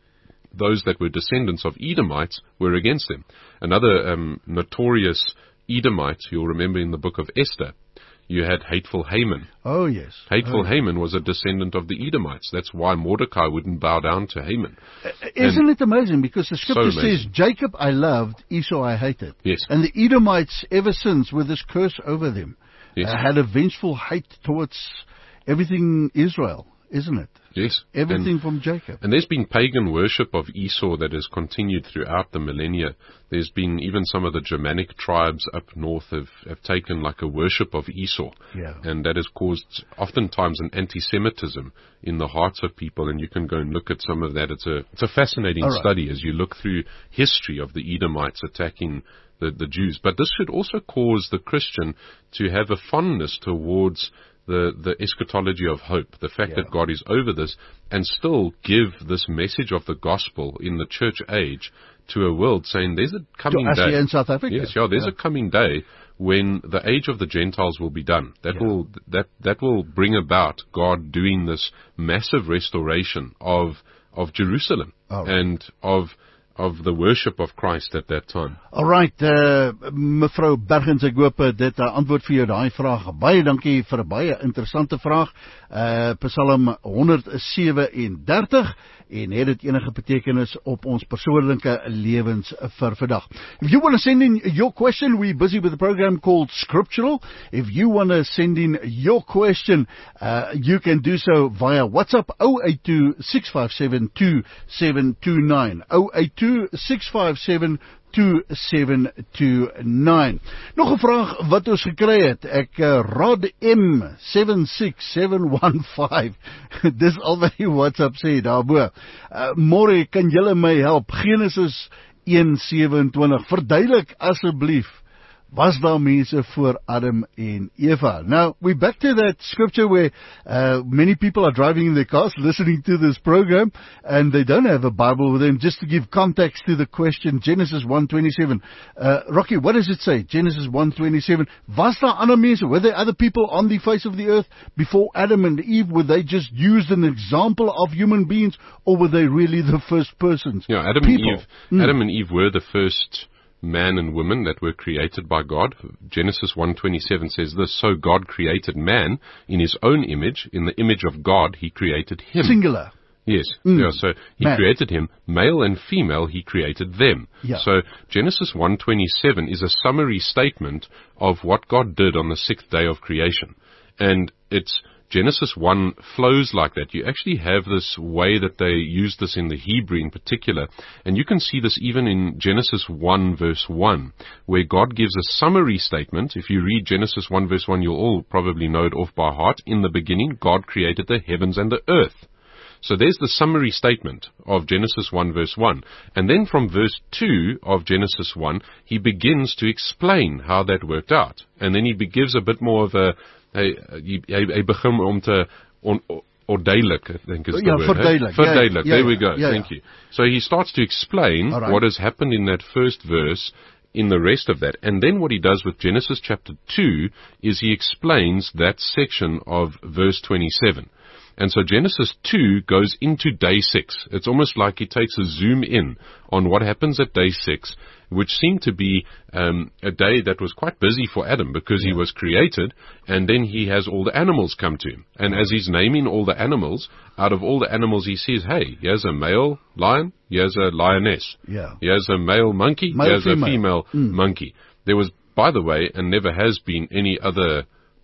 those that were descendants of Edomites were against them. Another um, notorious Edomite, you'll remember in the book of Esther, you had hateful Haman.
Oh, yes.
Hateful
oh,
Haman yes. was a descendant of the Edomites. That's why Mordecai wouldn't bow down to Haman.
Uh, isn't
and
it amazing? Because the scripture
so
says, Jacob I loved, Esau I hated.
Yes.
And the Edomites, ever since, with this curse over them,
yes.
uh, had a vengeful hate towards everything Israel, isn't it?
Yes.
Everything
and,
from Jacob.
And there's been pagan worship of Esau that has continued throughout the millennia. There's been even some of the Germanic tribes up north have, have taken like a worship of Esau.
Yeah.
And that has caused oftentimes an anti-Semitism in the hearts of people. And you can go and look at some of that. It's a, it's a fascinating
right.
study as you look through history of the Edomites attacking the, the Jews. But this should also cause the Christian to have a fondness towards the, the eschatology of hope, the fact yeah. that God is over this, and still give this message of the gospel in the church age to a world, saying there's a coming
to
day.
in South Africa.
Yes, yeah, there's
yeah.
a coming day when the age of the Gentiles will be done. That
yeah.
will that that will bring about God doing this massive restoration of of Jerusalem
right.
and of of the worship of Christ at that time.
All right, uh, mevrou Bergens, ek hoop dit 'n uh, antwoord vir jou daai vraag. Baie dankie vir 'n baie interessante vraag. Uh, Psalm one seventy-seven en het dit enige betekenis op ons persoonlike lewens vir vandag. If you want to send in your question, we're busy with a program called Scriptural. If you want to send in your question, uh, you can do so via WhatsApp oh eight two, six five seven, two seven two nine oh eight two, six five seven, two seven two nine. Nog 'n vraag wat ons gekry het. Ek uh, Rod M seven six seven one five. Dis al wat die WhatsApp sê daarbo. Uh, Môre, kan julle my help? Genesis one twenty-seven. Verduidelik asseblief. Was daar mense voor Adam en Eva? Now, we're back to that scripture where uh, many people are driving in their cars listening to this program and they don't have a Bible with them. Just to give context to the question, Genesis one twenty-seven. Uh, Rocky, what does it say? Genesis one twenty-seven. Was daar ander mense? Were there other people on the face of the earth before Adam and Eve? Were they just used an example of human beings, or were they really the first persons?
Yeah, Adam
people?
and Eve.
Mm.
Adam and Eve were the first man and woman that were created by God. Genesis one twenty-seven says this, so God created man in his own image, in the image of God he created him.
Singular.
Yes,
mm.
yeah, so he
man.
created him, male and female he created them.
Yeah.
So Genesis one twenty-seven is a summary statement of what God did on the sixth day of creation. And it's Genesis one flows like that. You actually have this way that they use this in the Hebrew in particular. And you can see this even in Genesis one verse one, where God gives a summary statement. If you read Genesis one verse one, you'll all probably know it off by heart. In the beginning, God created the heavens and the earth. So there's the summary statement of Genesis one verse one. And then from verse two of Genesis one, he begins to explain how that worked out. And then he gives a bit more of a Hy hy hy begin om te on, orduidelik, ek dink is the
ja,
word.
Verduidelik.
Verduidelik.
Ja, ja,
there we go.
ja, ja.
Thank you. So he starts to explain
right.
what has happened in that first verse in the rest of that. And then what he does with Genesis chapter two is he explains that section of verse twenty-seven. And so Genesis two goes into day six. It's almost like it takes a zoom in on what happens at day six, which seemed to be um, a day that was quite busy for Adam because yeah. he was created, and then he has all the animals come to him. And as he's naming all the animals, out of all the animals he sees, hey, here's a male lion, here's a lioness,
yeah.
here's a male monkey,
male,
here's
female.
a female
mm.
monkey. There was, by the way, and never has been any other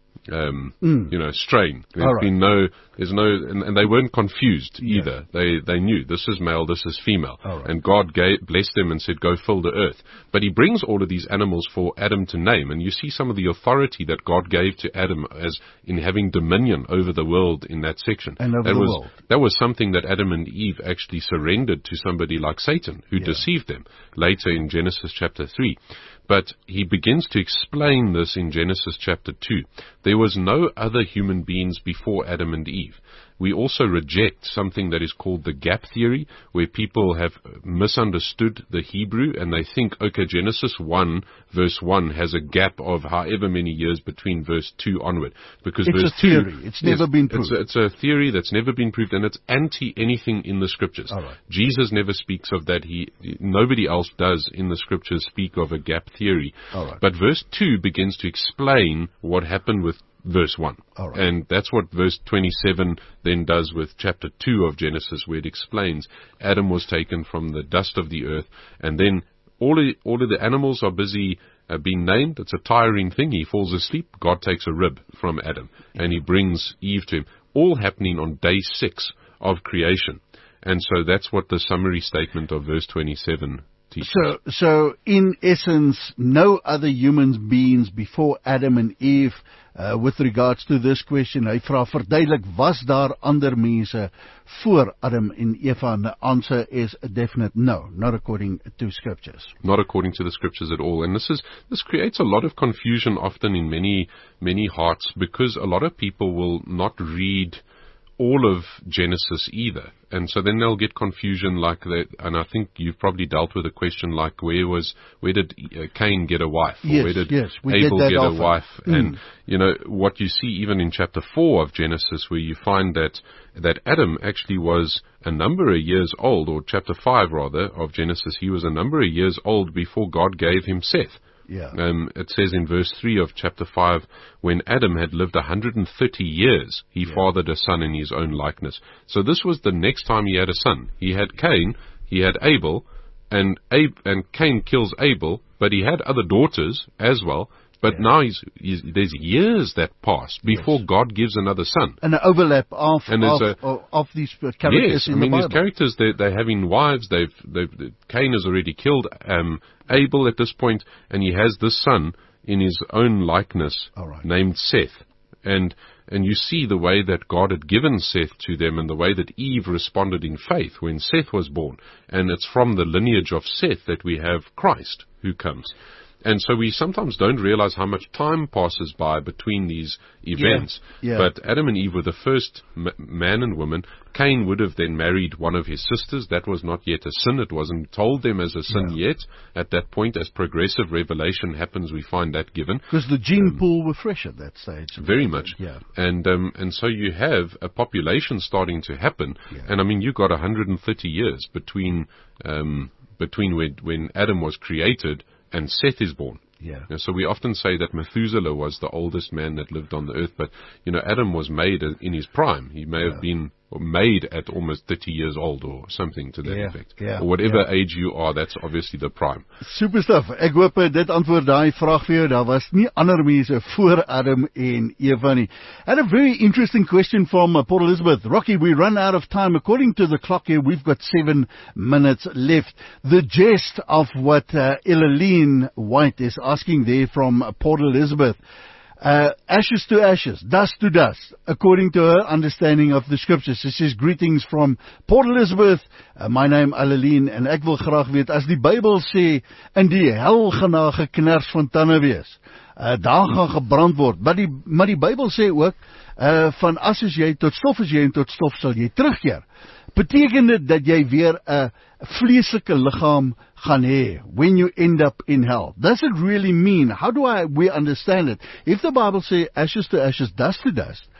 Um, mm. you know, strain. There's
right.
been no, there's no, and, and they weren't confused
yeah.
either. They they knew this is male, this is female,
right.
and God gave, blessed them and said, "Go fill the earth." But He brings all of these animals for Adam to name, and you see some of the authority that God gave to Adam as in having dominion over the world in that section.
And over
that
the
was
world.
that was something that Adam and Eve actually surrendered to somebody like Satan, who yeah. deceived them later in Genesis chapter three. But he begins to explain this in Genesis chapter two. There was no other human beings before Adam and Eve. We also reject something that is called the gap theory, where people have misunderstood the Hebrew and they think, okay, Genesis one verse one has a gap of however many years between verse two onward. Because
it's
verse
a theory.
two,
it's never
yes,
been proved.
It's a, it's a theory that's never been proved, and it's anti anything in the scriptures.
All right.
Jesus never speaks of that. He, nobody else does in the scriptures speak of a gap theory.
All right.
But verse two begins to explain what happened with verse one.
All right.
And that's what verse twenty-seven then does with chapter two of Genesis, where it explains Adam was taken from the dust of the earth, and then all of, all of the animals are busy uh, being named. It's a tiring thing. He falls asleep. God takes a rib from Adam, and He brings Eve to him. All happening on day six of creation. And so that's what the summary statement of verse twenty-seven teaches.
So, so in essence, no other human beings before Adam and Eve, uh, with regards to this question, hy vra verduidelik, was daar ander mense voor Adam en Eva? And the answer is a definite no, not according to scriptures.
Not according to the scriptures at all. And this is, this creates a lot of confusion often in many, many hearts, because a lot of people will not read all of Genesis either. And so then they'll get confusion like that. And I think you've probably dealt with a question like, where was, where did uh, Cain get a wife? Or
yes,
where did
yes,
Abel
did
get
often.
a wife?
Mm.
And, you know, what you see even in chapter four of Genesis, where you find that, that Adam actually was a number of years old, or chapter five rather, of Genesis, he was a number of years old before God gave him Seth.
Yeah.
Um, it says in verse three of chapter five, when Adam had lived one hundred thirty years, he yeah. fathered a son in his own likeness. So this was the next time he had a son. He had Cain, he had Abel, and Ab- and Cain kills Abel, but he had other daughters as well. But yeah. now he's, he's, there's years that pass before yes. God gives another son.
And an overlap of,
and
of,
a,
of, of these characters
yes,
in
I mean,
the Bible.
These characters, they're, they're having wives. They've, they've, Cain has already killed um, Abel at this point, and he has this son in his own likeness
right.
named Seth. And and you see the way that God had given Seth to them, and the way that Eve responded in faith when Seth was born. And it's from the lineage of Seth that we have Christ who comes. And so we sometimes don't realize how much time passes by between these events.
Yeah, yeah.
But Adam and Eve were the first m- man and woman. Cain would have then married one of his sisters. That was not yet a sin. It wasn't told them as a sin yeah. yet. At that point, as progressive revelation happens, we find that given.
Because the gene
um,
pool were fresh at that stage.
Very much.
Yeah.
And um, and so you have a population starting to happen.
Yeah.
And I mean, you got one hundred thirty years between um, between when, when Adam was created and Seth is born.
Yeah.
You know, so we often say that Methuselah was the oldest man that lived on the earth, but, you know, Adam was made in his prime. He may yeah. have been made at almost thirty years old or something to that
yeah.
effect.
Yeah.
Or whatever
yeah.
age you are, that's obviously the prime.
Super stuff. Ek hoop dit antwoord daai vraag vir jou. Daar was nie ander mense voor Adam en Eva nie. And a very interesting question from uh, Port Elizabeth. Rocky, we run out of time. According to the clock here, we've got seven minutes left. The gist of what uh, Elaline White is asking there from uh, Port Elizabeth. Uh, ashes to ashes, dust to dust, according to her understanding of the scriptures. She says, greetings from Port Elizabeth, uh, my name Alaline, en ek wil graag weet, as die Bybel sê, in die hel gaan daar geknars van tande wees, uh, daar gaan gebrand word, maar die, maar die Bybel sê ook, uh, van as is jy, tot stof is jy, en tot stof sal jy terugkeer. Beteken dit dat jy weer 'n vleeslike liggaam gaan hê when you end up in hell? Does it really mean, how do I we understand it? If the Bible says ashes to ashes, dust to dust,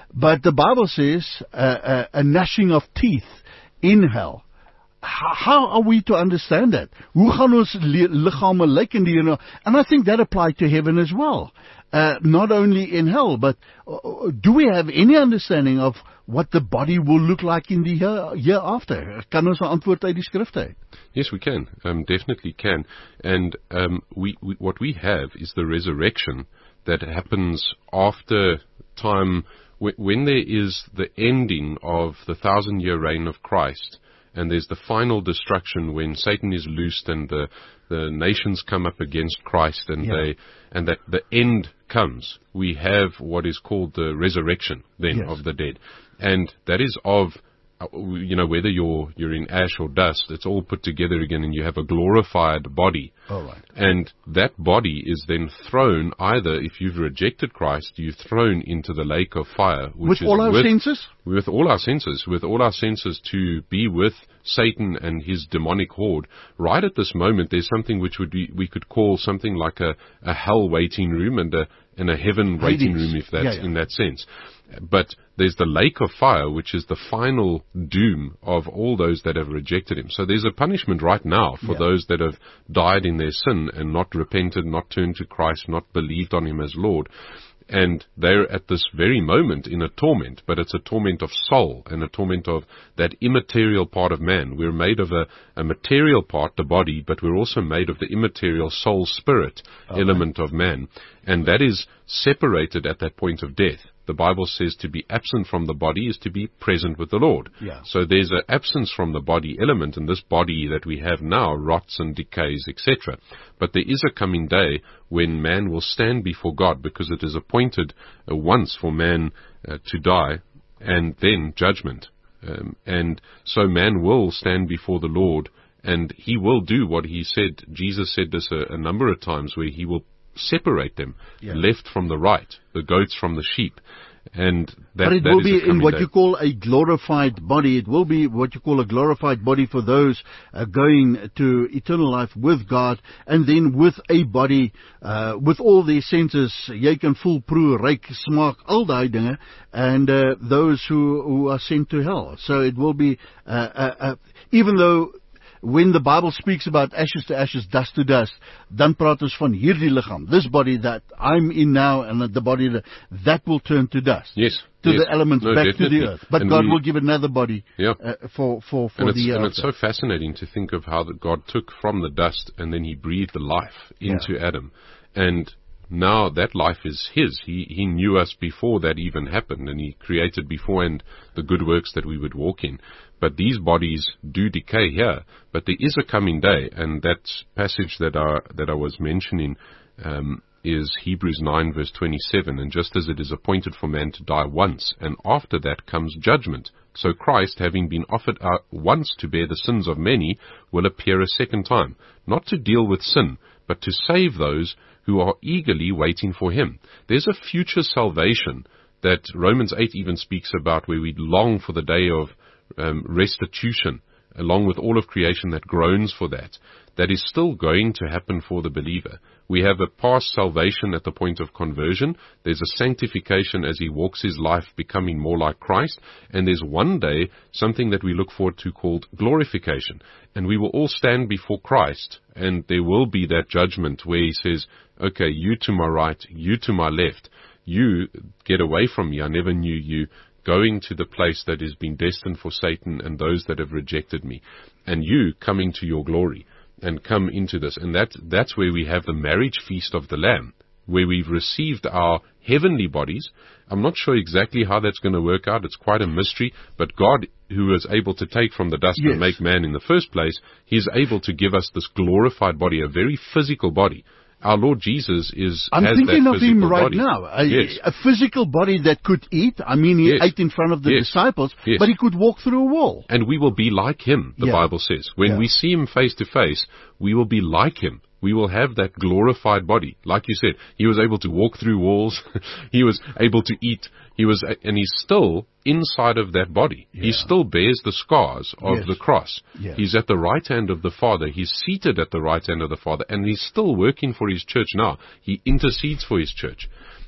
But the Bible says uh, uh, a gnashing of teeth in hell. How, how are we to understand that? Hoe gaan ons lichame lyk in die hemel? And I think that applied to heaven as well. Uh, not only in hell, but uh, do we have any understanding of what the body will look like in the year, year after? Kan ons 'n antwoord uit die skrifte uit?
Yes, we can. Um, definitely can. And um, we, we, what we have is the resurrection that happens after time, w- when there is the ending of the thousand-year reign of Christ, and there's the final destruction when Satan is loosed and the, the nations come up against Christ, and yeah. they and that the end comes. We have what is called the resurrection then yes. of the dead, and that is of, you know, whether you're you're in ash or dust, it's all put together again, and you have a glorified body.
All right.
And that body is then thrown, either if you've rejected Christ, you're thrown into the lake of fire. Which
with all
is
our
with,
senses?
With all our senses. With all our senses, to be with Satan and his demonic horde. Right at this moment, there's something which would be, we could call something like a, a hell waiting room and a, and a heaven
Hades.
waiting room, if that's
yeah, yeah.
in that sense. But there's the lake of fire, which is the final doom of all those that have rejected him. So there's a punishment right now for
yeah.
those that have died in their sin and not repented, not turned to Christ, not believed on him as Lord. And they're at this very moment in a torment, but it's a torment of soul and a torment of that immaterial part of man. We're made of a, a material part, the body, but we're also made of the immaterial soul spirit okay. element of man. And that is separated at that point of death. The Bible says to be absent from the body is to be present with the Lord.
Yeah.
So there's an absence from the body element, and this body that we have now rots and decays, et cetera. But there is a coming day when man will stand before God, because it is appointed uh, once for man uh, to die, and then judgment. Um, and so man will stand before the Lord, and he will do what he said. Jesus said this a, a number of times, where he will separate them, yeah. left from the right, the goats from the sheep. And that,
but it
that
will
is
be in what
day.
you call a glorified body. It will be what you call a glorified body for those uh, going to eternal life with God, and then with a body uh, with all their senses. Jy kan voel, proe, ryk, smaak, al daai dinge, and uh, those who, who are sent to hell. So it will be, uh, uh, uh, even though when the Bible speaks about ashes to ashes, dust to dust, dan praat ons van hierdie lichaam, this body that I'm in now, and the body that, that will turn to dust.
Yes.
To
yes.
the elements,
no,
back
definitely.
to the earth. But
and
God
we,
will give another body
yeah.
uh, for, for, for
and
the
it's,
earth.
And it's so fascinating to think of how that God took from the dust, and then he breathed the life into yeah. Adam. And now that life is his. He he knew us before that even happened, and he created beforehand the good works that we would walk in. But these bodies do decay here. But there is a coming day, and that passage that I that I was mentioning um, is Hebrews nine verse twenty-seven. And just as it is appointed for man to die once, and after that comes judgment, so Christ, having been offered out once to bear the sins of many, will appear a second time, not to deal with sin, but to save those who are eagerly waiting for him. There's a future salvation that Romans eight even speaks about, where we long for the day of um, restitution, along with all of creation that groans for that. That is still going to happen for the believer. We have a past salvation at the point of conversion. There's a sanctification as he walks his life becoming more like Christ. And there's one day something that we look forward to called glorification. And we will all stand before Christ, and there will be that judgment where he says, okay, you to my right, you to my left, you get away from me, I never knew you, going to the place that has been destined for Satan and those that have rejected me, and you coming to your glory. And come into this. And that, that's where we have the marriage feast of the Lamb, where we've received our heavenly bodies. I'm not sure exactly how that's going to work out. It's quite a mystery. But God, who is able to take from the dust yes. and make man in the first place, He's able to give us this glorified body, a very physical body. Our Lord Jesus is.
I'm
has
thinking
that
of him right
body.
now. A,
yes.
a physical body that could eat. I mean, he
yes.
ate in front of the
yes.
disciples,
yes.
but he could walk through a wall.
And we will be like him, the
yeah.
Bible says. When
yeah.
we see him face to face, we will be like him. We will have that glorified body. Like you said, he was able to walk through walls. He was able to eat. He was, and he's still inside of that body. Yeah. He still bears the scars of
yes.
the cross.
Yeah.
He's at the right hand of the Father. He's seated at the right hand of the Father, and he's still working for his church now. He intercedes for his church.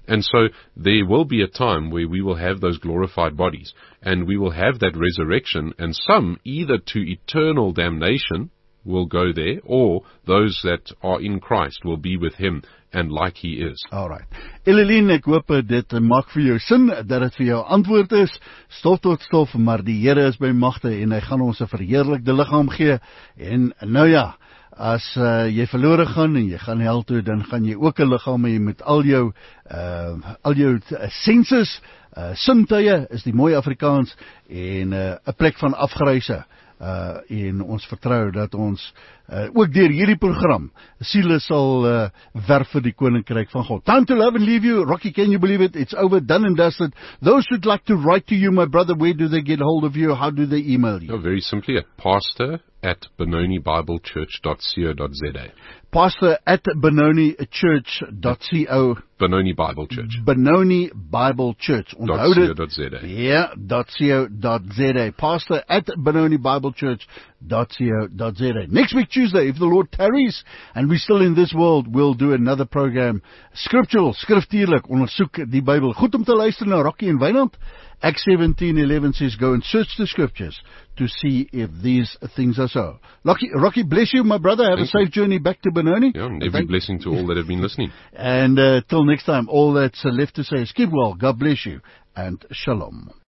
And so there will be a time where we will have those glorified bodies, and we will have that resurrection, and some either to eternal damnation will go there, or those that are in Christ will be with Him and like He is.
Alright. Eline, ek hoop dit maak vir jou sin, dat het vir jou antwoord is, stof tot stof, maar die Here is by magte, en hy gaan ons 'n verheerlikte liggaam gee, en nou ja, as uh, jy verlore gaan, en jy gaan hel toe, dan gaan jy ook 'n liggaam hê met al jou, uh, al jou uh, senses, uh, sintuie, is die mooi Afrikaans, en 'n uh, plek van afgryse. Uh, en ons vertrou dat ons uh, ook deur hierdie program siele sal uh, werf vir die koninkryk van God. Time to love and leave you. Rocky, can you believe it? It's over, done and dusted. Those who'd like to write to you, my brother, where do they get hold of you? How do they email you?
Oh, very simply at pastor at benoni bible church dot co dot za.
Pastor at benoni church dot co.
Benoni Bible Church.
Benoni Bible Church. Onthou dit.
.co.za.
Ja, .co.za. Pastor at benoni bible church dot co dot za. Next week Tuesday, if the Lord tarries and we're still in this world, we'll do another program. Scriptural, skriftuurlik, ondersoek die Bybel. Goed om te luister na Rocky en Wynand. Acts seventeen eleven says, go and search the scriptures to see if these things are so. Rocky, Rocky, bless you, my brother. Have
Thank
a safe
you.
journey back to Benoni.
Yeah, and every
Thank
blessing to all that have been listening.
And uh, till next time, all that's left to say is keep well, God bless you, and shalom.